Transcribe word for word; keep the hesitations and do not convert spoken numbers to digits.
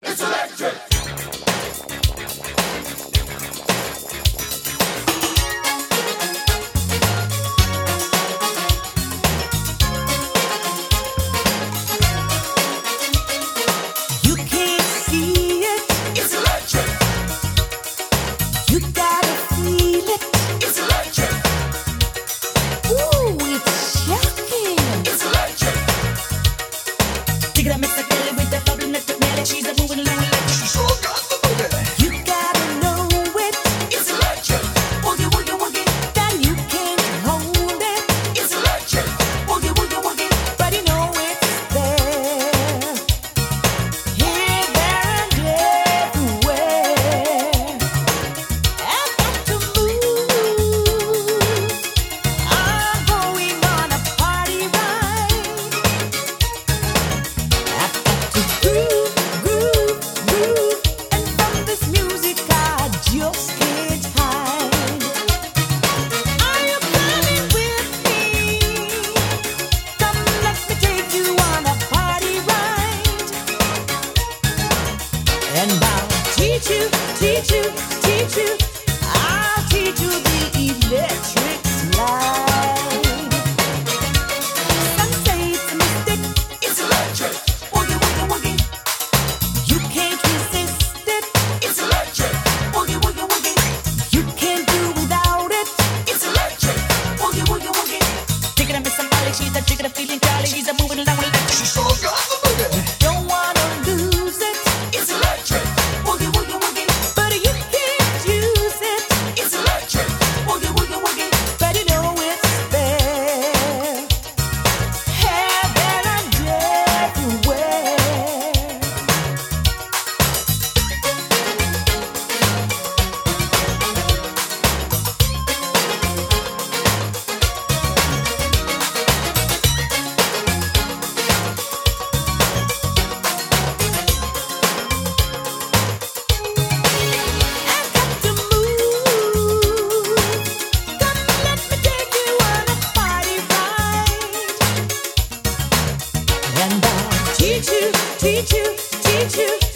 It's electric. You can't see it. It's electric. You gotta feel it. It's electric. Ooh, it's shocking. It's electric. Dig it up, Mister Kelly with that bubbling at the belly. She's a moving along electric. She sure got the boogie. You gotta know it. It's electric. Woogie woogie woogie. Then you can't hold it. It's electric. Woogie woogie woogie. But you know it's there. Here, there, and everywhere. I've got to move. I'm going on a party ride. I've got to groove, groove, groove. And from this music I just can't hide. Are you coming with me? Come, let me take you on a party ride. And I'll teach you, teach you, teach you. I'll teach you the electric slide. Some say it's a mystic. It's electric. Woogie woogie woogie. You can't resist it. It's electric. Woogie woogie woogie. You can't do without it. It's electric. Woogie woogie woogie. Take it up, Miss Somebody. She's a chicken, a feeling jolly. She's a moving along with electric. She sure got the boogie. Don't wanna lose it, It's electric. Woogie woogie woogie. but you can't use it. It's electric. Woogie woogie woogie. But you know it's there. Here, there, and everywhere. I've got to move. Come, let me take you on a party ride. And I'll teach you, teach you, teach you.